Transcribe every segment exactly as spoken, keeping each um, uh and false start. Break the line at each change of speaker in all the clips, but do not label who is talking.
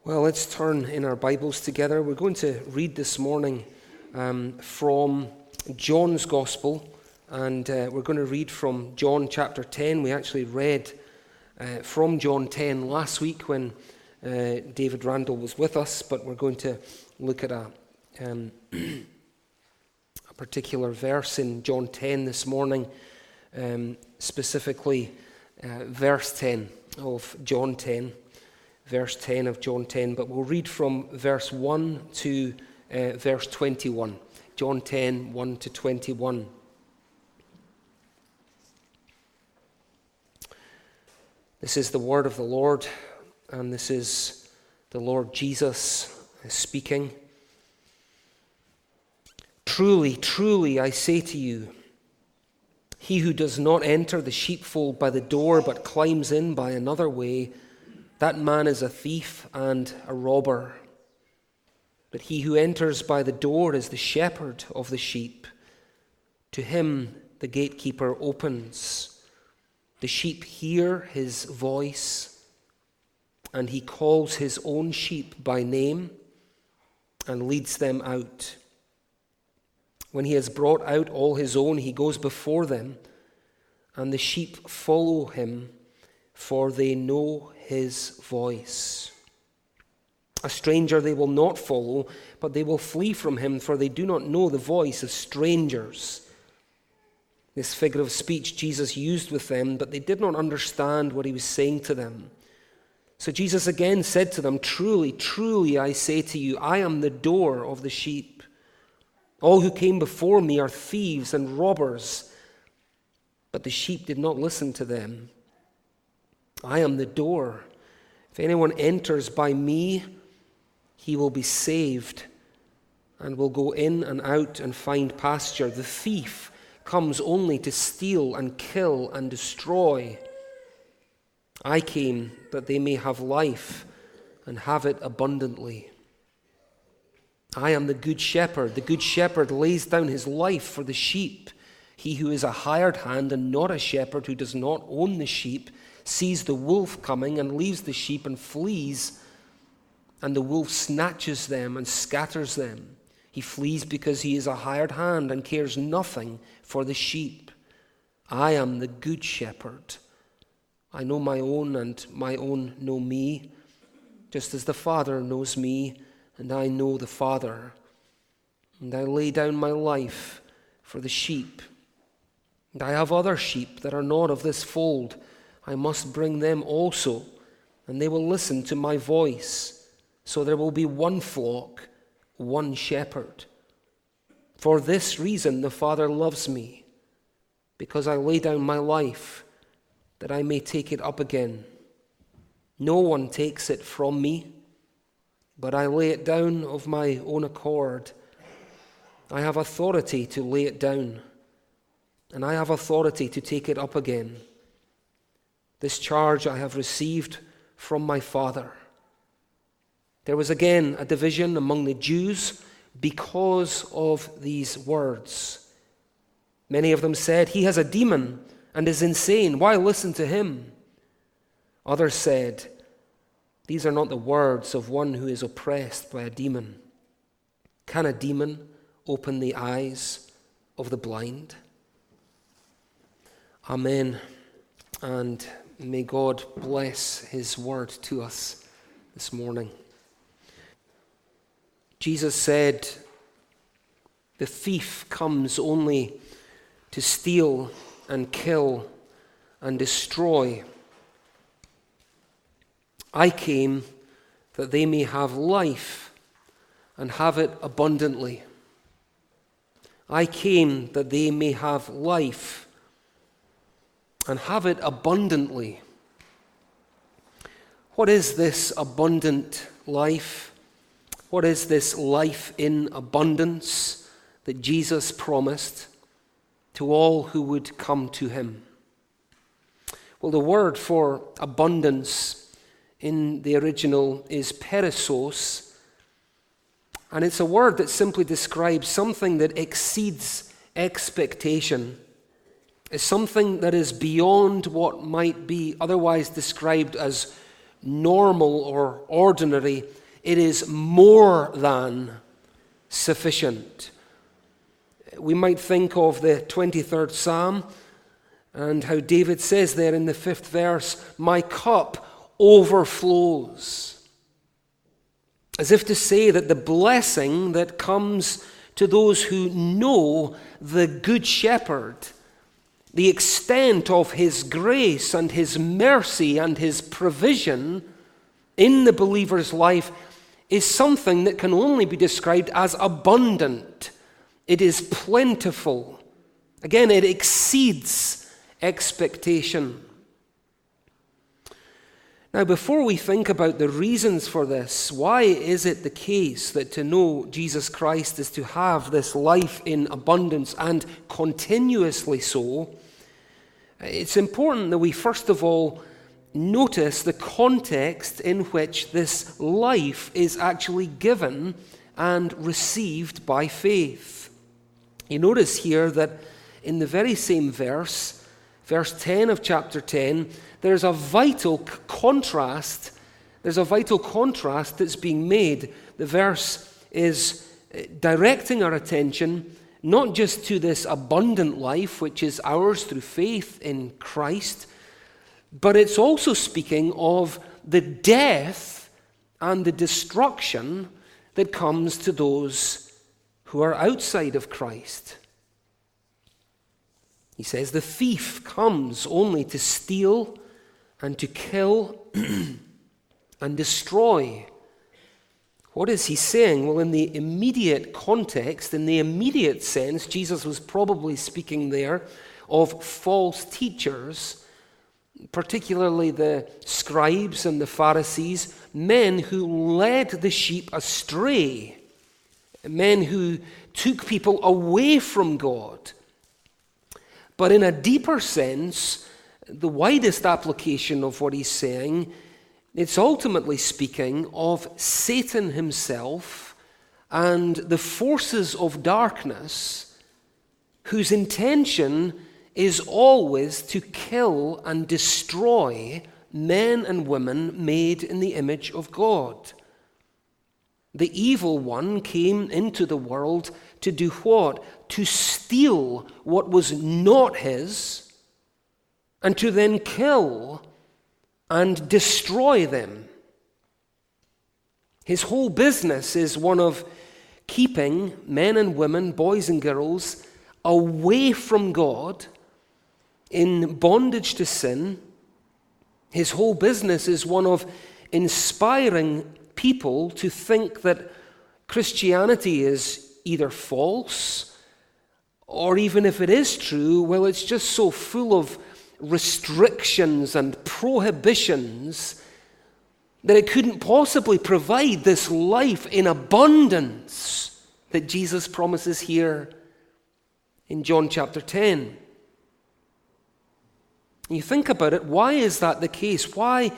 Well, let's turn in our Bibles together. We're going to read this morning um, from John's Gospel, and uh, we're going to read from John chapter ten. We actually read uh, from John ten last week when uh, David Randall was with us, but we're going to look at a, um, a particular verse in John ten this morning, um, specifically uh, verse ten of John ten. Verse ten of John ten, but we'll read from verse one to uh, verse twenty-one. John ten, one to twenty-one. This is the word of the Lord, and this is the Lord Jesus speaking. Truly, truly, I say to you, he who does not enter the sheepfold by the door, but climbs in by another way, that man is a thief and a robber. But he who enters by the door is the shepherd of the sheep. To him the gatekeeper opens. The sheep hear his voice, and he calls his own sheep by name and leads them out. When he has brought out all his own, he goes before them, and the sheep follow him, for they know his voice. A stranger they will not follow, but they will flee from him, for they do not know the voice of strangers. This figure of speech Jesus used with them, but they did not understand what he was saying to them. So Jesus again said to them, Truly, truly, I say to you, I am the door of the sheep. All who came before me are thieves and robbers, but the sheep did not listen to them. I am the door. If anyone enters by me, he will be saved and will go in and out and find pasture. The thief comes only to steal and kill and destroy. I came that they may have life and have it abundantly. I am the good shepherd. The good shepherd lays down his life for the sheep. He who is a hired hand and not a shepherd, who does not own the sheep, sees the wolf coming and leaves the sheep and flees, and the wolf snatches them and scatters them. He flees because he is a hired hand and cares nothing for the sheep. I am the good shepherd. I know my own, and my own know me, just as the Father knows me, and I know the Father. And I lay down my life for the sheep. And I have other sheep that are not of this fold. I must bring them also, and they will listen to my voice. So there will be one flock, one shepherd. For this reason the Father loves me, because I lay down my life, that I may take it up again. No one takes it from me, but I lay it down of my own accord. I have authority to lay it down, and I have authority to take it up again. This charge I have received from my Father. There was again a division among the Jews because of these words. Many of them said, He has a demon and is insane. Why listen to him? Others said, These are not the words of one who is oppressed by a demon. Can a demon open the eyes of the blind? Amen. And may God bless his word to us this morning. Jesus said, The thief comes only to steal and kill and destroy. I came that they may have life and have it abundantly. I came that they may have life and have it abundantly. What is this abundant life? What is this life in abundance that Jesus promised to all who would come to him? Well, the word for abundance in the original is perissos, and it's a word that simply describes something that exceeds expectation. It's something that is beyond what might be otherwise described as normal or ordinary. It is more than sufficient. We might think of the twenty-third Psalm and how David says there in the fifth verse, "My cup overflows." As if to say that the blessing that comes to those who know the Good Shepherd, the extent of his grace and his mercy and his provision in the believer's life, is something that can only be described as abundant. It is plentiful. Again, it exceeds expectation. Now, before we think about the reasons for this, why is it the case that to know Jesus Christ is to have this life in abundance and continuously so? It's important that we first of all notice the context in which this life is actually given and received by faith. You notice here that in the very same verse, verse ten of chapter ten, there's a vital contrast. There's a vital contrast that's being made. The verse is directing our attention not just to this abundant life, which is ours through faith in Christ, but it's also speaking of the death and the destruction that comes to those who are outside of Christ. He says, the thief comes only to steal and to kill and destroy. What is he saying? Well, in the immediate context, in the immediate sense, Jesus was probably speaking there of false teachers, particularly the scribes and the Pharisees, men who led the sheep astray, men who took people away from God. But in a deeper sense, the widest application of what he's saying, it's ultimately speaking of Satan himself and the forces of darkness whose intention is always to kill and destroy men and women made in the image of God. The evil one came into the world to do what? To steal what was not his and to then kill and destroy them. His whole business is one of keeping men and women, boys and girls, away from God, in bondage to sin. His whole business is one of inspiring people to think that Christianity is either false, or even if it is true, well, it's just so full of restrictions and prohibitions that it couldn't possibly provide this life in abundance that Jesus promises here in John chapter ten. You think about it, why is that the case? Why,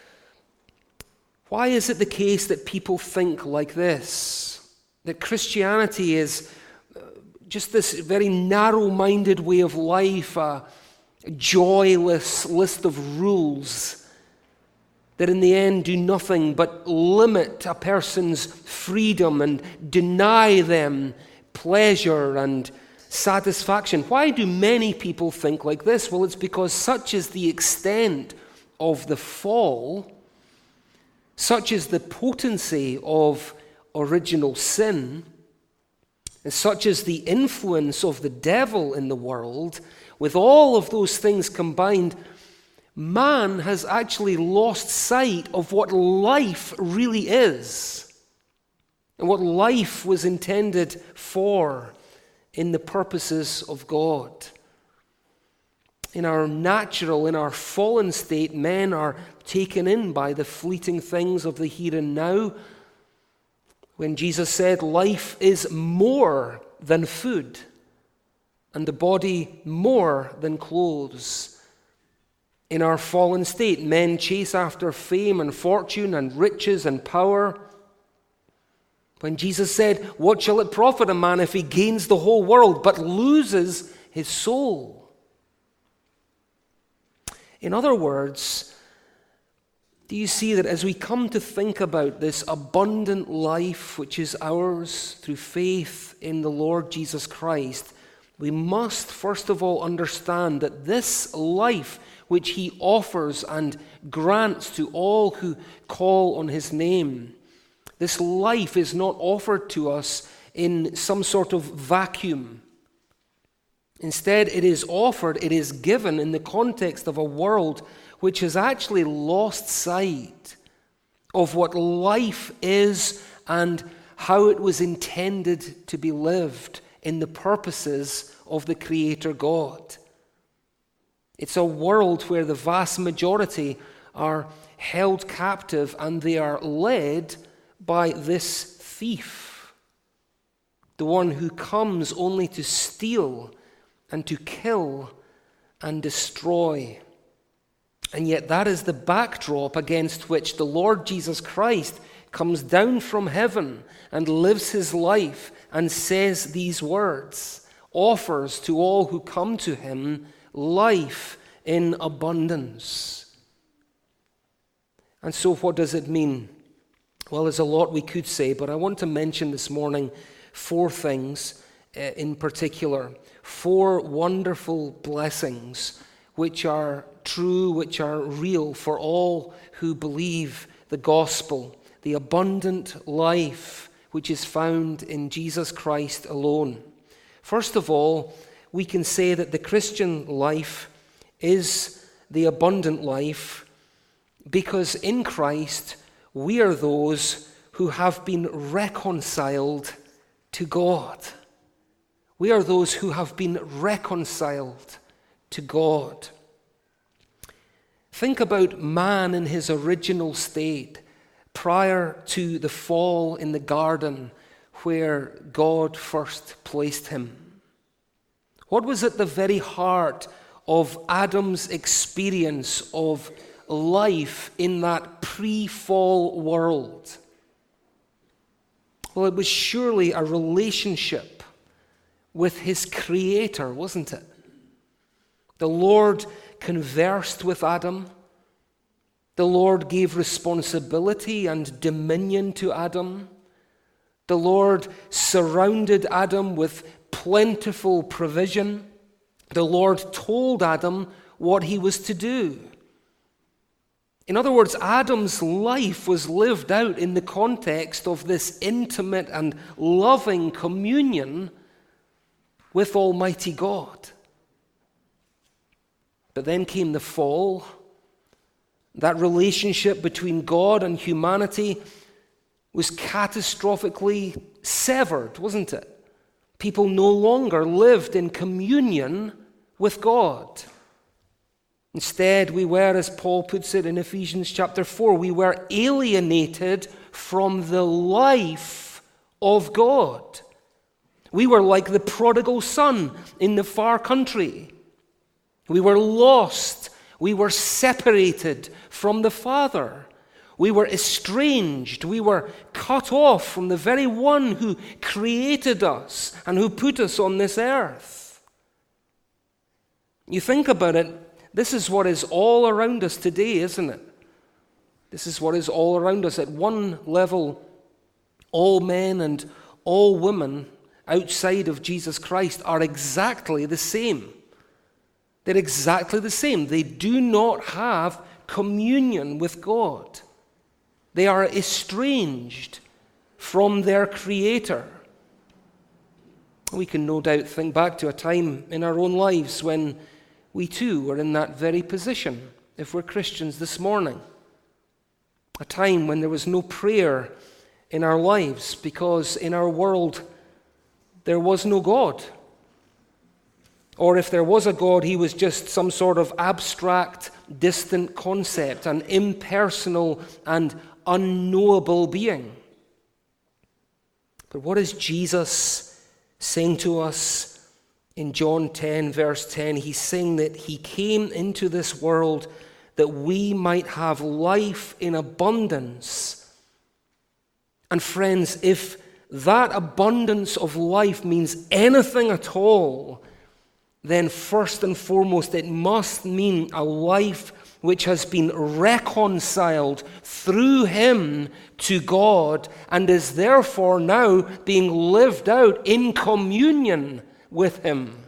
why is it the case that people think like this? That Christianity is just this very narrow-minded way of life, a joyless list of rules that in the end do nothing but limit a person's freedom and deny them pleasure and satisfaction. Why do many people think like this? Well, it's because such is the extent of the fall, such is the potency of original sin, and such is the influence of the devil in the world. With all of those things combined, man has actually lost sight of what life really is and what life was intended for in the purposes of God. In our natural, in our fallen state, men are taken in by the fleeting things of the here and now. When Jesus said life is more than food, and the body more than clothes. In our fallen state, men chase after fame and fortune and riches and power. When Jesus said, what shall it profit a man if he gains the whole world but loses his soul? In other words, Do you see that as we come to think about this abundant life which is ours through faith in the Lord Jesus Christ, we must first of all understand that this life which he offers and grants to all who call on his name, this life is not offered to us in some sort of vacuum. Instead, it is offered, it is given in the context of a world which has actually lost sight of what life is and how it was intended to be lived in the purposes of the Creator God. It's a world where the vast majority are held captive and they are led by this thief, the one who comes only to steal and to kill and destroy. And yet that is the backdrop against which the Lord Jesus Christ comes down from heaven and lives his life and says these words, offers to all who come to him life in abundance. And so what does it mean? Well, there's a lot we could say, but I want to mention this morning four things uh, in particular, four wonderful blessings which are true, which are real for all who believe the gospel, the abundant life which is found in Jesus Christ alone. First of all, we can say that the Christian life is the abundant life because in Christ we are those who have been reconciled to God. We are those who have been reconciled to God. Think about man in his original state prior to the fall in the garden where God first placed him. What was at the very heart of Adam's experience of life in that pre-fall world? Well, it was surely a relationship with his Creator, wasn't it? The Lord conversed with Adam. The Lord gave responsibility and dominion to Adam. The Lord surrounded Adam with plentiful provision. The Lord told Adam what he was to do. In other words, Adam's life was lived out in the context of this intimate and loving communion with Almighty God. But then came the fall. That relationship between God and humanity was catastrophically severed, wasn't it? People no longer lived in communion with God. Instead, we were, as Paul puts it in Ephesians chapter four, we were alienated from the life of God. We were like the prodigal son in the far country. We were lost. We were separated from the Father. We were estranged. We were cut off from the very one who created us and who put us on this earth. You think about it, this is what is all around us today, isn't it? This is what is all around us. At one level, all men and all women outside of Jesus Christ are exactly the same. They're exactly the same. They do not have communion with God. They are estranged from their Creator. We can no doubt think back to a time in our own lives when we too were in that very position, if we're Christians this morning. A time when there was no prayer in our lives because in our world there was no God. Or if there was a God, he was just some sort of abstract, distant concept, an impersonal and unknowable being. But what is Jesus saying to us in John ten, verse ten? He's saying that he came into this world that we might have life in abundance. And friends, if that abundance of life means anything at all, then first and foremost, it must mean a life which has been reconciled through him to God and is therefore now being lived out in communion with him.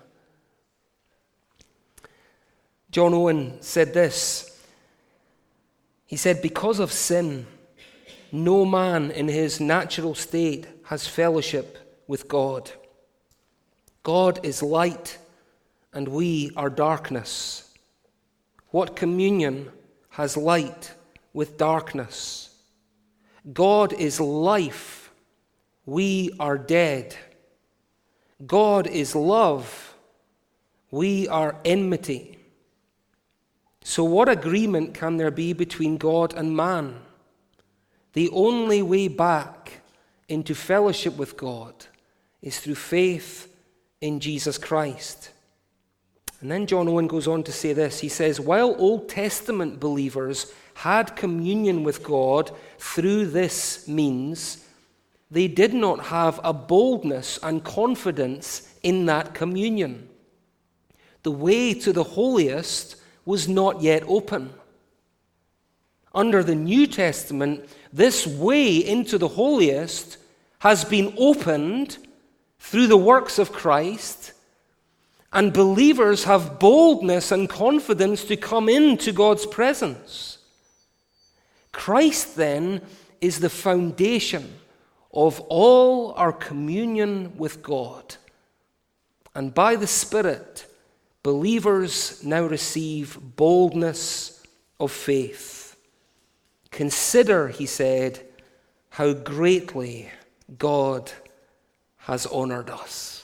John Owen said this. He said, because of sin, no man in his natural state has fellowship with God. God is light, and we are darkness. What communion has light with darkness? God is life, we are dead. God is love, we are enmity. So what agreement can there be between God and man? The only way back into fellowship with God is through faith in Jesus Christ. And then John Owen goes on to say this. He says, while Old Testament believers had communion with God through this means, they did not have a boldness and confidence in that communion. The way to the holiest was not yet open. Under the New Testament, this way into the holiest has been opened through the works of Christ, and believers have boldness and confidence to come into God's presence. Christ, then, is the foundation of all our communion with God. And by the Spirit, believers now receive boldness of faith. Consider, he said, how greatly God has honored us.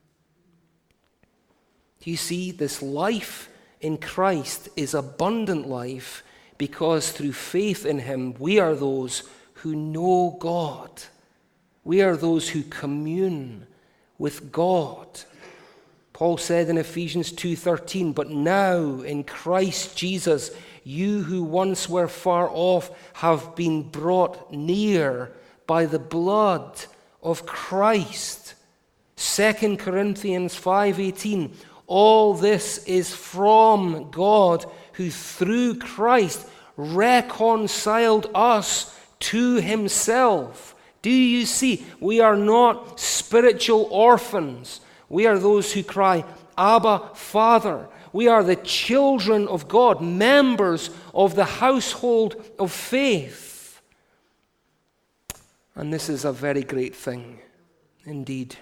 Do you see, this life in Christ is abundant life because through faith in him we are those who know God. We are those who commune with God. Paul said in Ephesians two thirteen, but now in Christ Jesus, you who once were far off have been brought near by the blood of Christ. Second Corinthians five eighteen, all this is from God, who through Christ reconciled us to himself. Do you see? We are not spiritual orphans. We are those who cry, Abba, Father. We are the children of God, members of the household of faith. And this is a very great thing indeed.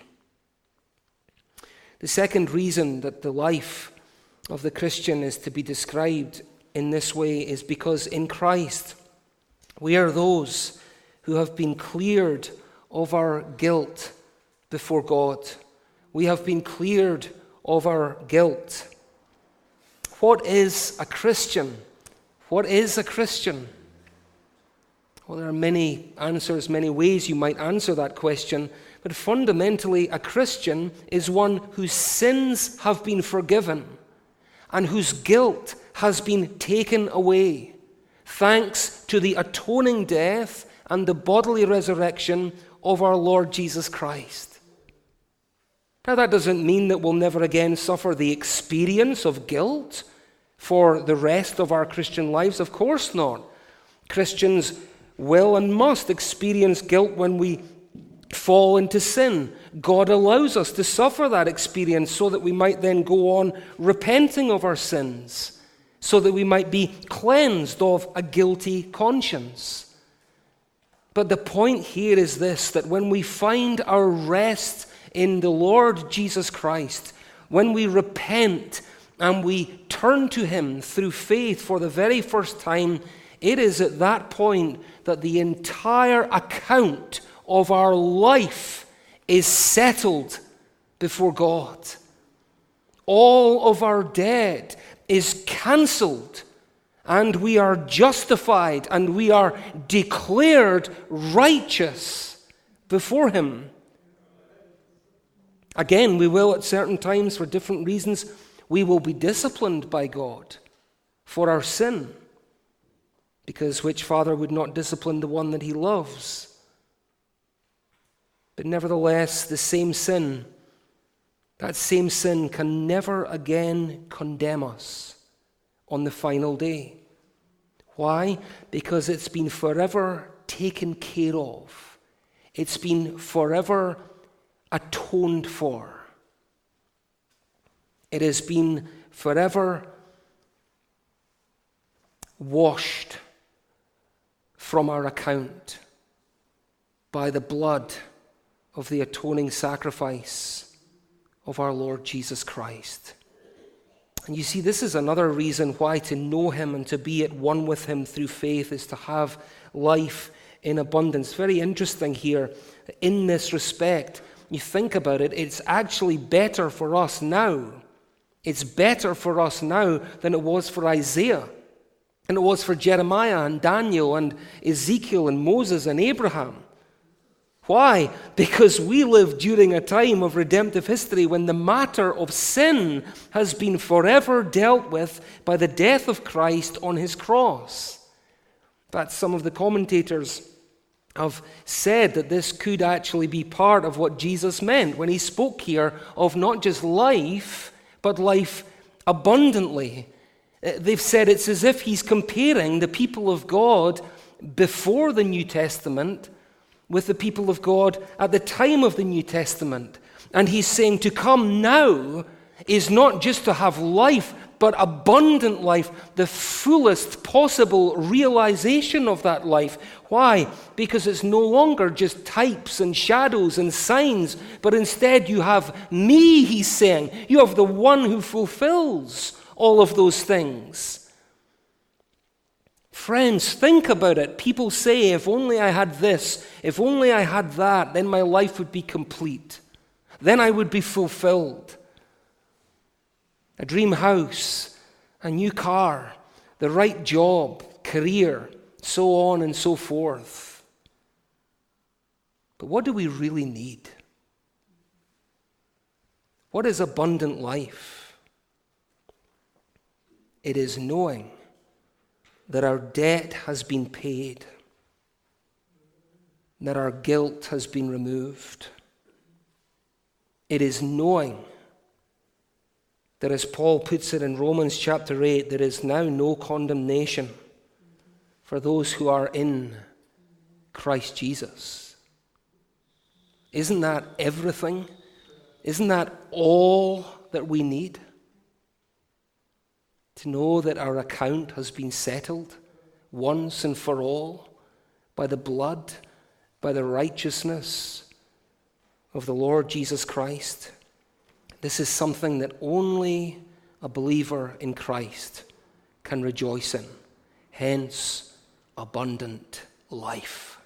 The second reason that the life of the Christian is to be described in this way is because in Christ we are those who have been cleared of our guilt before God. We have been cleared of our guilt. What is a Christian? What is a Christian? Well, there are many answers, many ways you might answer that question, but fundamentally, a Christian is one whose sins have been forgiven and whose guilt has been taken away, thanks to the atoning death and the bodily resurrection of our Lord Jesus Christ. Now, that doesn't mean that we'll never again suffer the experience of guilt for the rest of our Christian lives. Of course not. Christians will and must experience guilt when we fall into sin. God allows us to suffer that experience so that we might then go on repenting of our sins, so that we might be cleansed of a guilty conscience. But the point here is this, that when we find our rest in the Lord Jesus Christ, when we repent and we turn to him through faith for the very first time, it is at that point that the entire account of our life is settled before God. All of our debt is cancelled, and we are justified and we are declared righteous before him. Again, we will at certain times, for different reasons, we will be disciplined by God for our sin. Because which father would not discipline the one that he loves? But nevertheless, the same sin, that same sin can never again condemn us on the final day. Why? Because it's been forever taken care of. It's been forever atoned for. It has been forever washed from our account by the blood of the atoning sacrifice of our Lord Jesus Christ. And you see, this is another reason why to know him and to be at one with him through faith is to have life in abundance. Very interesting here. In this respect, you think about it, it's actually better for us now. It's better for us now than it was for Isaiah, and it was for Jeremiah and Daniel and Ezekiel and Moses and Abraham. Why? Because we live during a time of redemptive history when the matter of sin has been forever dealt with by the death of Christ on his cross. But some of the commentators have said that this could actually be part of what Jesus meant when he spoke here of not just life, but life abundantly. They've said it's as if he's comparing the people of God before the New Testament with the people of God at the time of the New Testament. And he's saying to come now is not just to have life, but abundant life, the fullest possible realization of that life. Why? Because it's no longer just types and shadows and signs, but instead you have me, he's saying. You have the one who fulfills all of those things. Friends, think about it. People say, if only I had this, if only I had that, then my life would be complete. Then I would be fulfilled. A dream house, a new car, the right job, career, so on and so forth. But what do we really need? What is abundant life? It is knowing that our debt has been paid, that our guilt has been removed. It is knowing that, as Paul puts it in Romans chapter eight, there is now no condemnation for those who are in Christ Jesus. Isn't that everything? Isn't that all that we need? To know that our account has been settled once and for all by the blood, by the righteousness of the Lord Jesus Christ. This is something that only a believer in Christ can rejoice in. Hence, abundant life.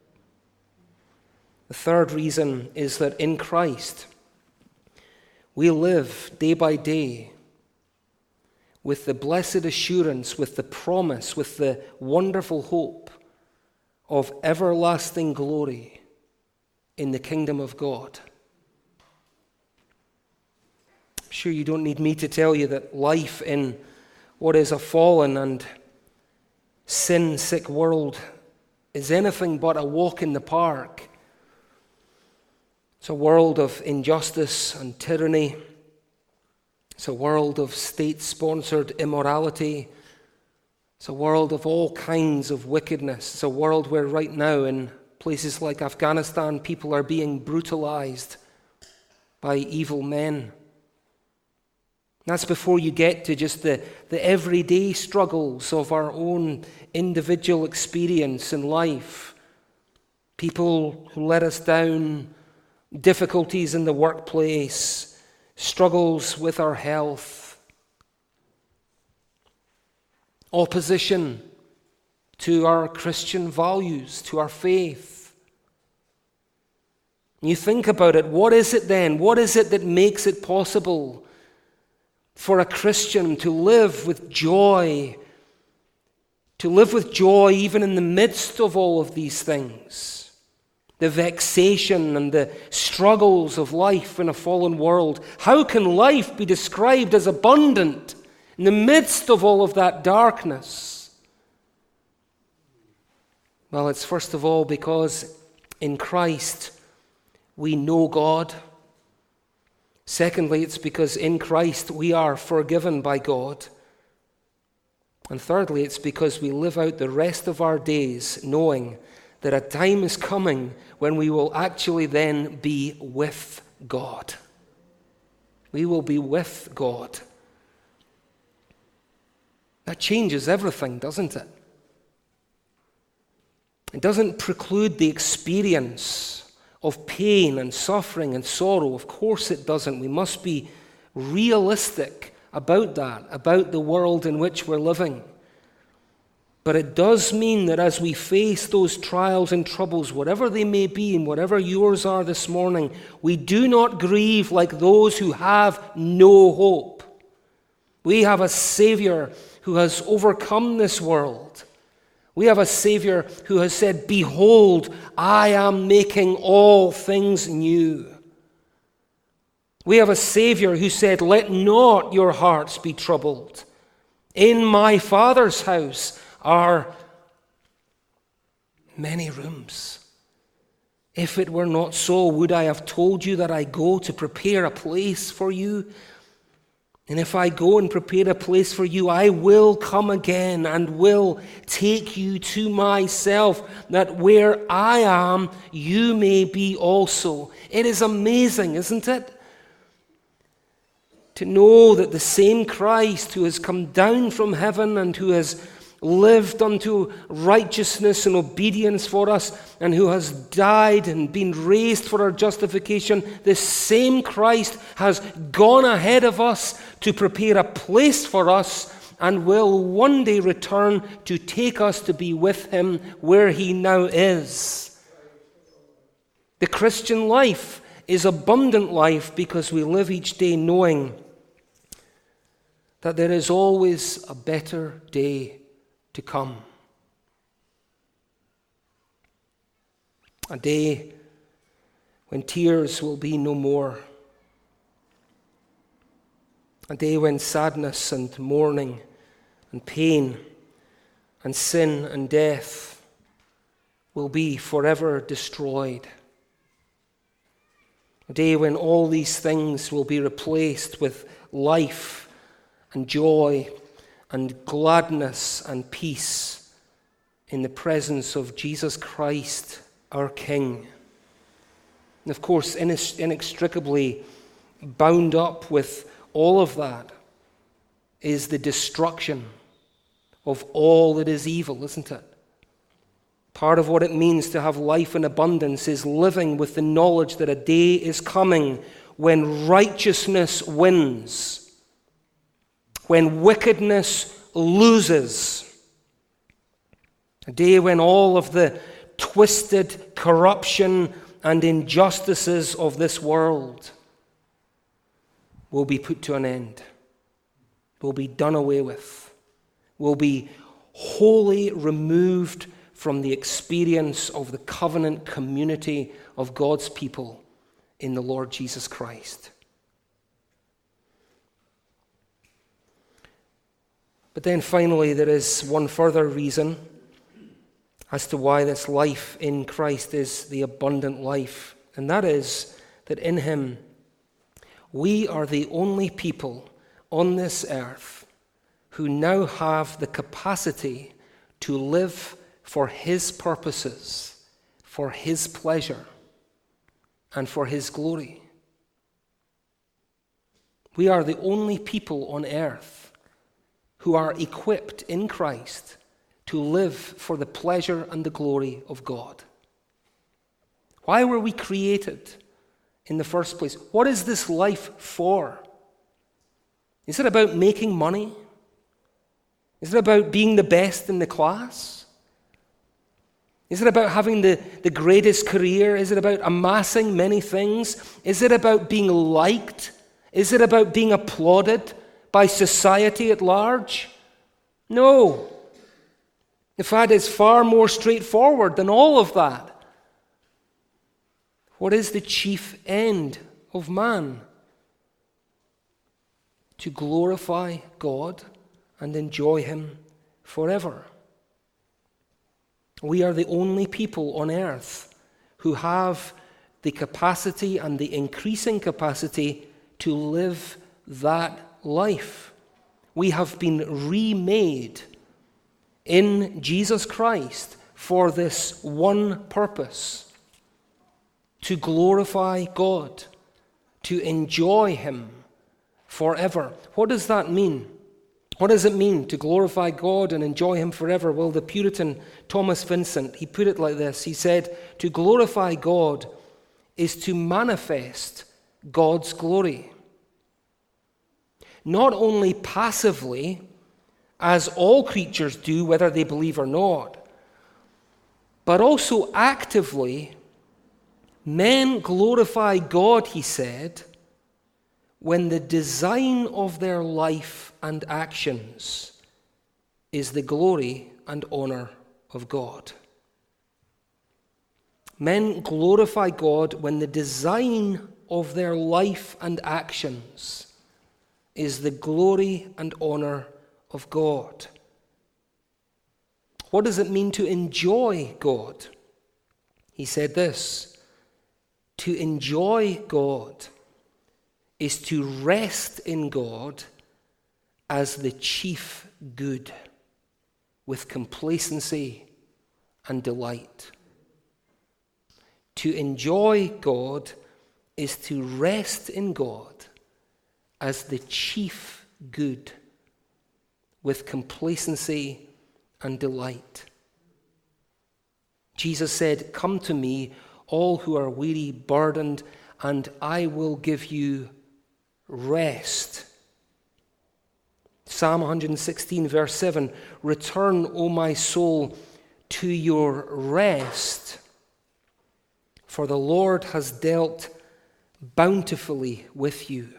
The third reason is that in Christ, we live day by day with the blessed assurance, with the promise, with the wonderful hope of everlasting glory in the kingdom of God. I'm sure you don't need me to tell you that life in what is a fallen and sin-sick world is anything but a walk in the park. It's a world of injustice and tyranny. It's a world of state-sponsored immorality. It's a world of all kinds of wickedness. It's a world where right now in places like Afghanistan, people are being brutalized by evil men. That's before you get to just the, the everyday struggles of our own individual experience in life. People who let us down, difficulties in the workplace, struggles with our health, opposition to our Christian values, to our faith. You think about it, what is it then? What is it that makes it possible for a Christian to live with joy, to live with joy even in the midst of all of these things? The vexation and the struggles of life in a fallen world. How can life be described as abundant in the midst of all of that darkness? Well, it's first of all because in Christ we know God. Secondly, it's because in Christ we are forgiven by God. And thirdly, it's because we live out the rest of our days knowing that a time is coming when we will actually then be with God. We will be with God. That changes everything, doesn't it? It doesn't preclude the experience of pain and suffering and sorrow. Of course it doesn't. We must be realistic about that, about the world in which we're living. But it does mean that as we face those trials and troubles, whatever they may be and whatever yours are this morning, we do not grieve like those who have no hope. We have a Savior who has overcome this world. We have a Savior who has said, "Behold, I am making all things new." We have a Savior who said, "Let not your hearts be troubled. In my Father's house are many rooms. If it were not so, would I have told you that I go to prepare a place for you? And if I go and prepare a place for you, I will come again and will take you to myself, that where I am, you may be also." It is amazing, isn't it? To know that the same Christ who has come down from heaven and who has lived unto righteousness and obedience for us, and who has died and been raised for our justification, the same Christ has gone ahead of us to prepare a place for us and will one day return to take us to be with him where he now is. The Christian life is abundant life because we live each day knowing that there is always a better day to come. A day when tears will be no more. A day when sadness and mourning and pain and sin and death will be forever destroyed. A day when all these things will be replaced with life and joy and gladness and peace in the presence of Jesus Christ, our King. And of course, inextricably bound up with all of that is the destruction of all that is evil, isn't it? Part of what it means to have life in abundance is living with the knowledge that a day is coming when righteousness wins, when wickedness loses. A day when all of the twisted corruption and injustices of this world will be put to an end, will be done away with, will be wholly removed from the experience of the covenant community of God's people in the Lord Jesus Christ. But then finally, there is one further reason as to why this life in Christ is the abundant life, and that is that in him we are the only people on this earth who now have the capacity to live for his purposes, for his pleasure, and for his glory. We are the only people on earth who are equipped in Christ to live for the pleasure and the glory of God. Why were we created in the first place? What is this life for? Is it about making money? Is it about being the best in the class? Is it about having the, the greatest career? Is it about amassing many things? Is it about being liked? Is it about being applauded by society at large? No. In fact, it's far more straightforward than all of that. What is the chief end of man? To glorify God and enjoy him forever. We are the only people on earth who have the capacity and the increasing capacity to live that life. We have been remade in Jesus Christ for this one purpose: to glorify God, to enjoy him forever. What does that mean? What does it mean to glorify God and enjoy him forever? Well, the Puritan Thomas Vincent, he put it like this. He said, to glorify God is to manifest God's glory. Not only passively, as all creatures do, whether they believe or not, but also actively. Men glorify God, he said, when the design of their life and actions is the glory and honor of God. Men glorify God when the design of their life and actions is the glory and honor of God. What does it mean to enjoy God? He said this: to enjoy God is to rest in God as the chief good, with complacency and delight. To enjoy God is to rest in God as the chief good, with complacency and delight. Jesus said, "Come to me, all who are weary, burdened, and I will give you rest." Psalm one sixteen, verse seven, "Return, O my soul, to your rest, for the Lord has dealt bountifully with you."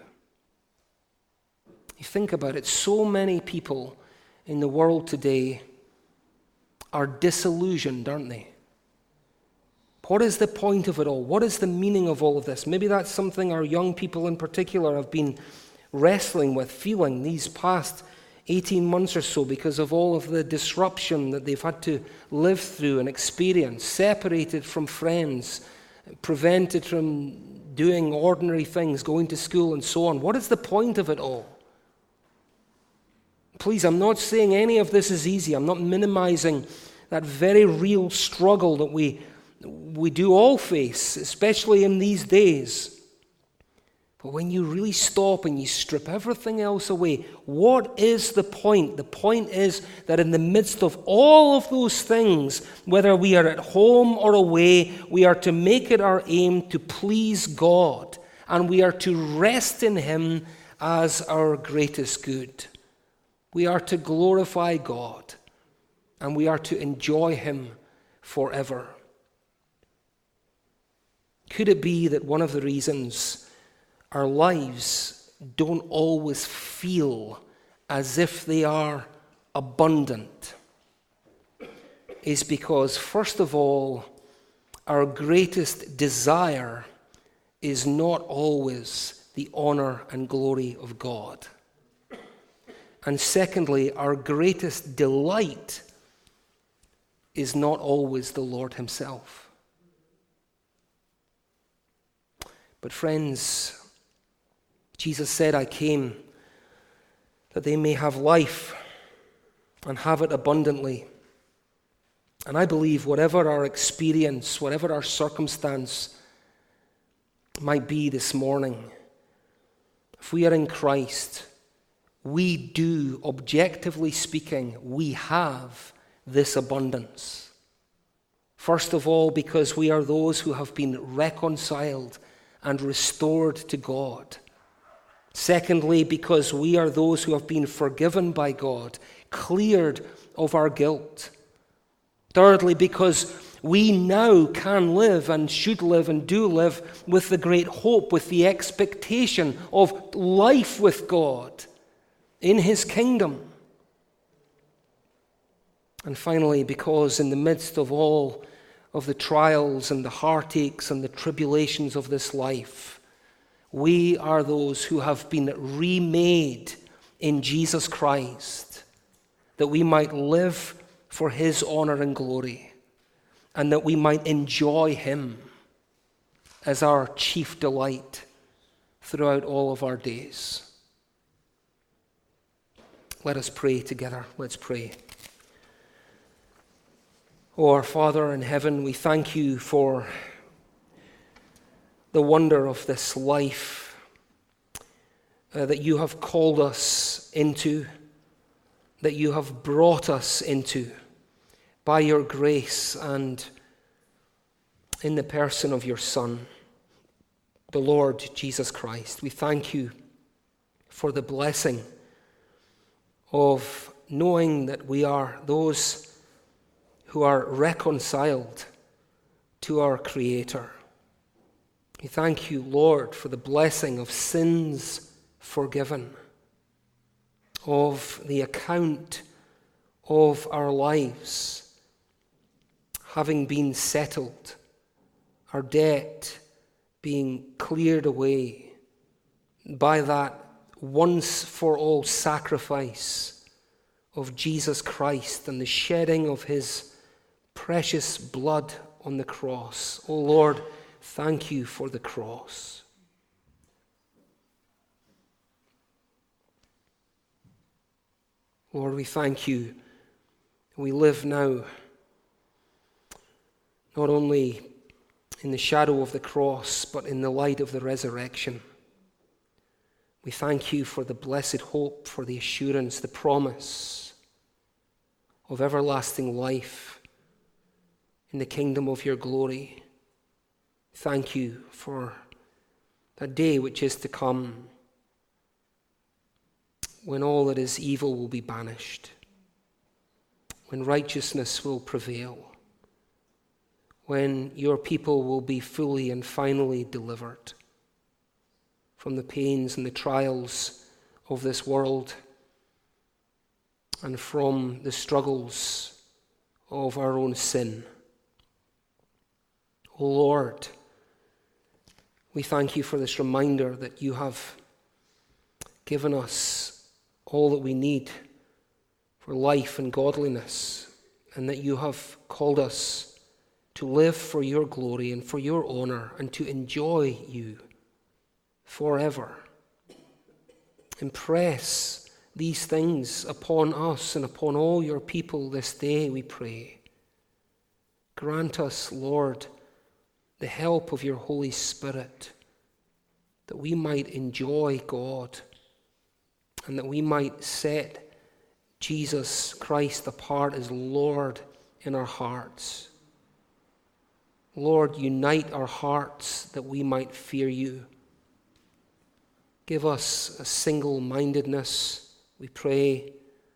You think about it, so many people in the world today are disillusioned, aren't they? What is the point of it all? What is the meaning of all of this? Maybe that's something our young people in particular have been wrestling with, feeling these past eighteen months or so, because of all of the disruption that they've had to live through and experience, separated from friends, prevented from doing ordinary things, going to school and so on. What is the point of it all? Please, I'm not saying any of this is easy. I'm not minimizing that very real struggle that we we do all face, especially in these days. But when you really stop and you strip everything else away, what is the point? The point is that in the midst of all of those things, whether we are at home or away, we are to make it our aim to please God, and we are to rest in him as our greatest good. We are to glorify God, and we are to enjoy him forever. Could it be that one of the reasons our lives don't always feel as if they are abundant is because, first of all, our greatest desire is not always the honor and glory of God. And secondly, our greatest delight is not always the Lord himself. But friends, Jesus said, "I came that they may have life and have it abundantly." And I believe whatever our experience, whatever our circumstance might be this morning, if we are in Christ, we do, objectively speaking, we have this abundance. First of all, because we are those who have been reconciled and restored to God. Secondly, because we are those who have been forgiven by God, cleared of our guilt. Thirdly, because we now can live and should live and do live with the great hope, with the expectation of life with God in his kingdom. And finally, because in the midst of all of the trials and the heartaches and the tribulations of this life, we are those who have been remade in Jesus Christ, that we might live for his honor and glory, and that we might enjoy him as our chief delight throughout all of our days. Let us pray together. Let's pray. Oh, our Father in heaven, we thank you for the wonder of this life uh, that you have called us into, that you have brought us into by your grace and in the person of your Son, the Lord Jesus Christ. We thank you for the blessing of knowing that we are those who are reconciled to our Creator. We thank you, Lord, for the blessing of sins forgiven, of the account of our lives having been settled, our debt being cleared away by that once-for-all sacrifice of Jesus Christ and the shedding of his precious blood on the cross. Oh Lord, thank you for the cross. Lord, we thank you. We live now not only in the shadow of the cross, but in the light of the resurrection. We thank you for the blessed hope, for the assurance, the promise of everlasting life in the kingdom of your glory. Thank you for that day which is to come, when all that is evil will be banished, when righteousness will prevail, when your people will be fully and finally delivered from the pains and the trials of this world and from the struggles of our own sin. O Lord, we thank you for this reminder that you have given us all that we need for life and godliness, and that you have called us to live for your glory and for your honor and to enjoy you forever. Impress these things upon us and upon all your people this day, we pray. Grant us, Lord, the help of your Holy Spirit, that we might enjoy God and that we might set Jesus Christ apart as Lord in our hearts. Lord, unite our hearts that we might fear you. Give us a single-mindedness, we pray,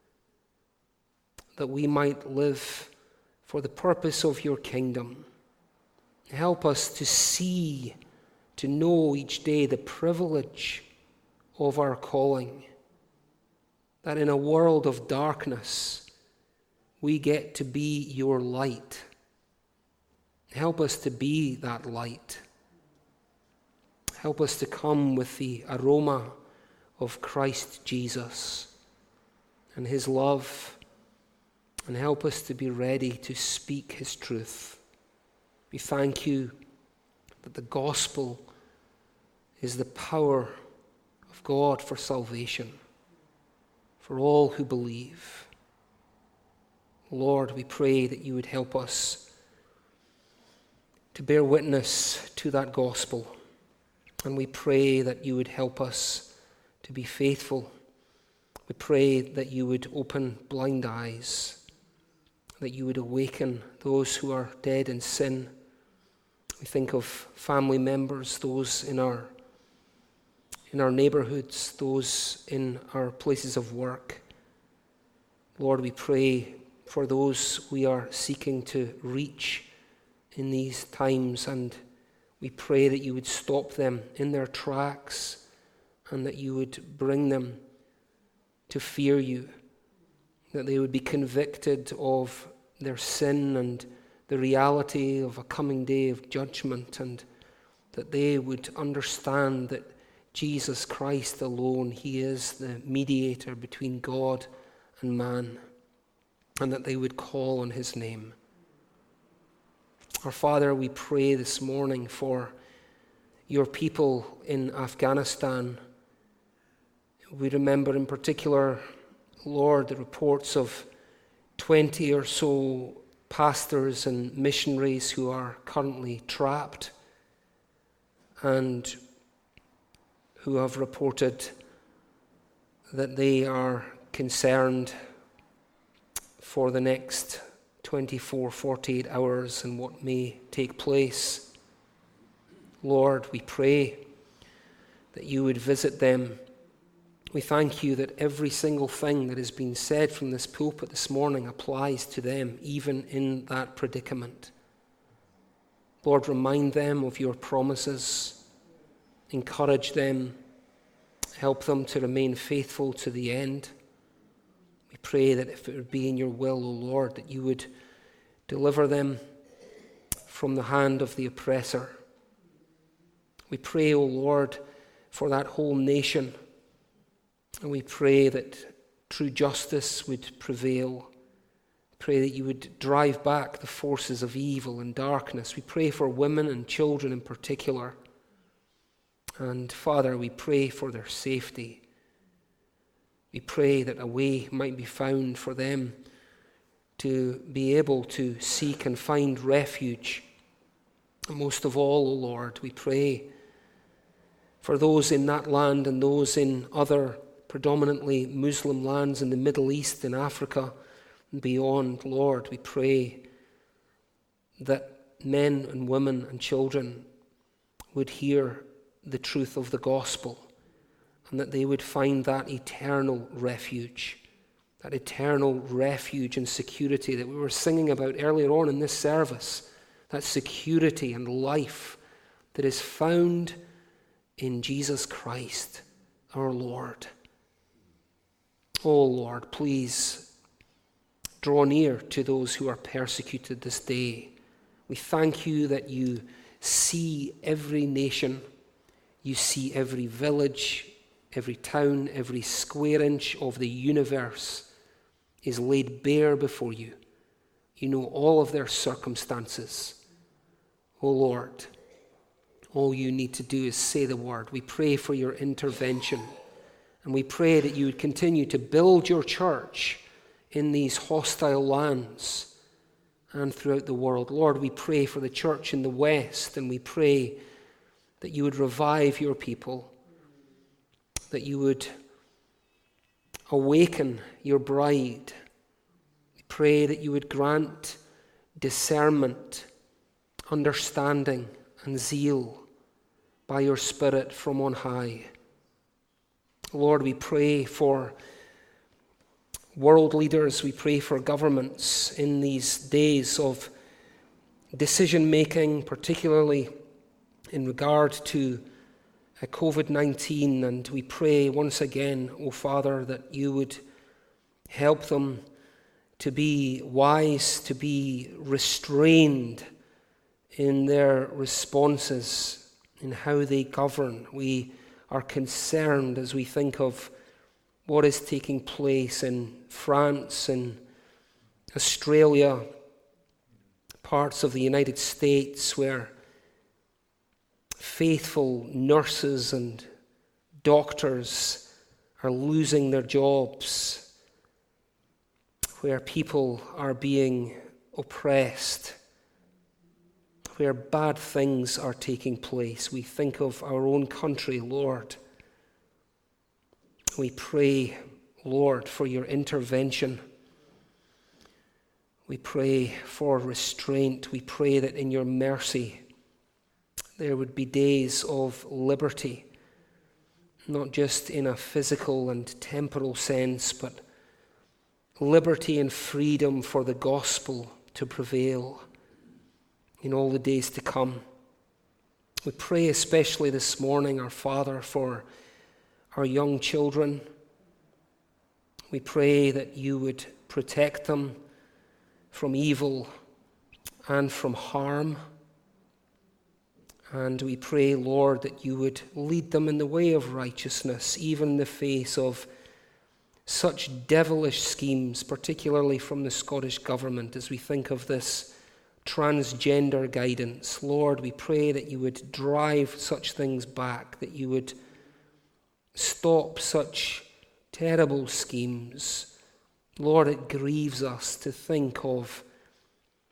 that we might live for the purpose of your kingdom. Help us to see, to know each day the privilege of our calling, that in a world of darkness, we get to be your light. Help us to be that light. Help us to come with the aroma of Christ Jesus and his love, and help us to be ready to speak his truth. We thank you that the gospel is the power of God for salvation for all who believe. Lord, we pray that you would help us to bear witness to that gospel, and we pray that you would help us to be faithful. We pray that you would open blind eyes, that you would awaken those who are dead in sin. We think of family members, those in our in our neighborhoods, those in our places of work. Lord, we pray for those we are seeking to reach in these times, and we pray that you would stop them in their tracks and that you would bring them to fear you, that they would be convicted of their sin and the reality of a coming day of judgment, and that they would understand that Jesus Christ alone, he is the mediator between God and man, and that they would call on his name. Our Father, we pray this morning for your people in Afghanistan. We remember in particular, Lord, the reports of twenty or so pastors and missionaries who are currently trapped and who have reported that they are concerned for the next twenty-four, forty-eight hours and what may take place. Lord, we pray that you would visit them. We thank you that every single thing that has been said from this pulpit this morning applies to them, even in that predicament. Lord, remind them of your promises. Encourage them. Help them to remain faithful to the end. We pray that if it would be in your will, O Lord, that you would deliver them from the hand of the oppressor. We pray, O Lord, for that whole nation. And we pray that true justice would prevail. Pray that you would drive back the forces of evil and darkness. We pray for women and children in particular. And Father, we pray for their safety. We pray that a way might be found for them to be able to seek and find refuge. And most of all, O Lord, we pray for those in that land and those in other predominantly Muslim lands in the Middle East and Africa and beyond. Lord, we pray that men and women and children would hear the truth of the gospel and that they would find that eternal refuge, that eternal refuge and security that we were singing about earlier on in this service, that security and life that is found in Jesus Christ, our Lord. Oh Lord, please draw near to those who are persecuted this day. We thank you that you see every nation, you see every village, every town, every square inch of the universe is laid bare before you. You know all of their circumstances. Oh Lord, all you need to do is say the word. We pray for your intervention. And we pray that you would continue to build your church in these hostile lands and throughout the world. Lord, we pray for the church in the West, and we pray that you would revive your people, that you would awaken your bride. We pray that you would grant discernment, understanding, and zeal by your Spirit from on high. Lord, we pray for world leaders, we pray for governments in these days of decision-making, particularly in regard to covid nineteen, and we pray once again, O Father, that you would help them to be wise, to be restrained in their responses, in how they govern. We are concerned as we think of what is taking place in France and Australia, parts of the United States where faithful nurses and doctors are losing their jobs, where people are being oppressed, where bad things are taking place. We think of our own country, Lord. We pray, Lord, for your intervention. We pray for restraint. We pray that in your mercy there would be days of liberty, not just in a physical and temporal sense, but liberty and freedom for the gospel to prevail in all the days to come. We pray especially this morning, our Father, for our young children. We pray that you would protect them from evil and from harm. And we pray, Lord, that you would lead them in the way of righteousness, even in the face of such devilish schemes, particularly from the Scottish government, as we think of this transgender guidance. Lord, we pray that you would drive such things back, that you would stop such terrible schemes. Lord, it grieves us to think of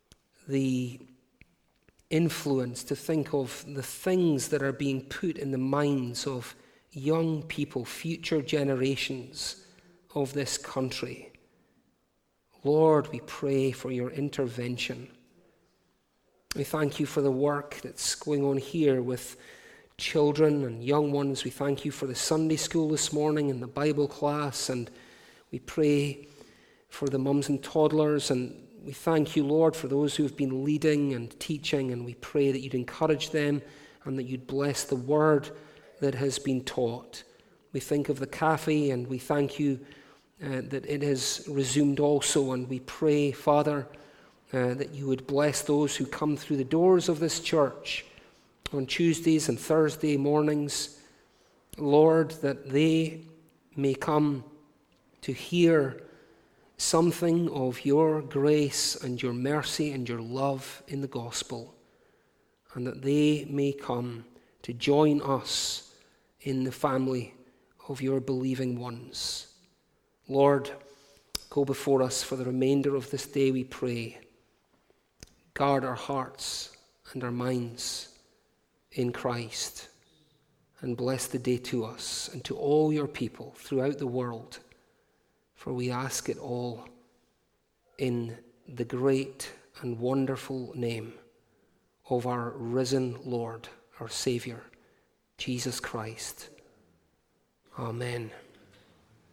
the influence, to think of the things that are being put in the minds of young people, future generations of this country. Lord, we pray for your intervention. We thank you for the work that's going on here with children and young ones. We thank you for the Sunday school this morning and the Bible class, and we pray for the mums and toddlers, and we thank you, Lord, for those who have been leading and teaching, and we pray that you'd encourage them and that you'd bless the word that has been taught. We think of the cafe, and we thank you uh, that it has resumed also, and we pray, Father, uh, that you would bless those who come through the doors of this church on Tuesdays and Thursday mornings. Lord, that they may come to hear something of your grace and your mercy and your love in the gospel, and that they may come to join us in the family of your believing ones. Lord, go before us for the remainder of this day, we pray. Guard our hearts and our minds in Christ, and bless the day to us and to all your people throughout the world. For we ask it all in the great and wonderful name of our risen Lord, our Savior, Jesus Christ. Amen.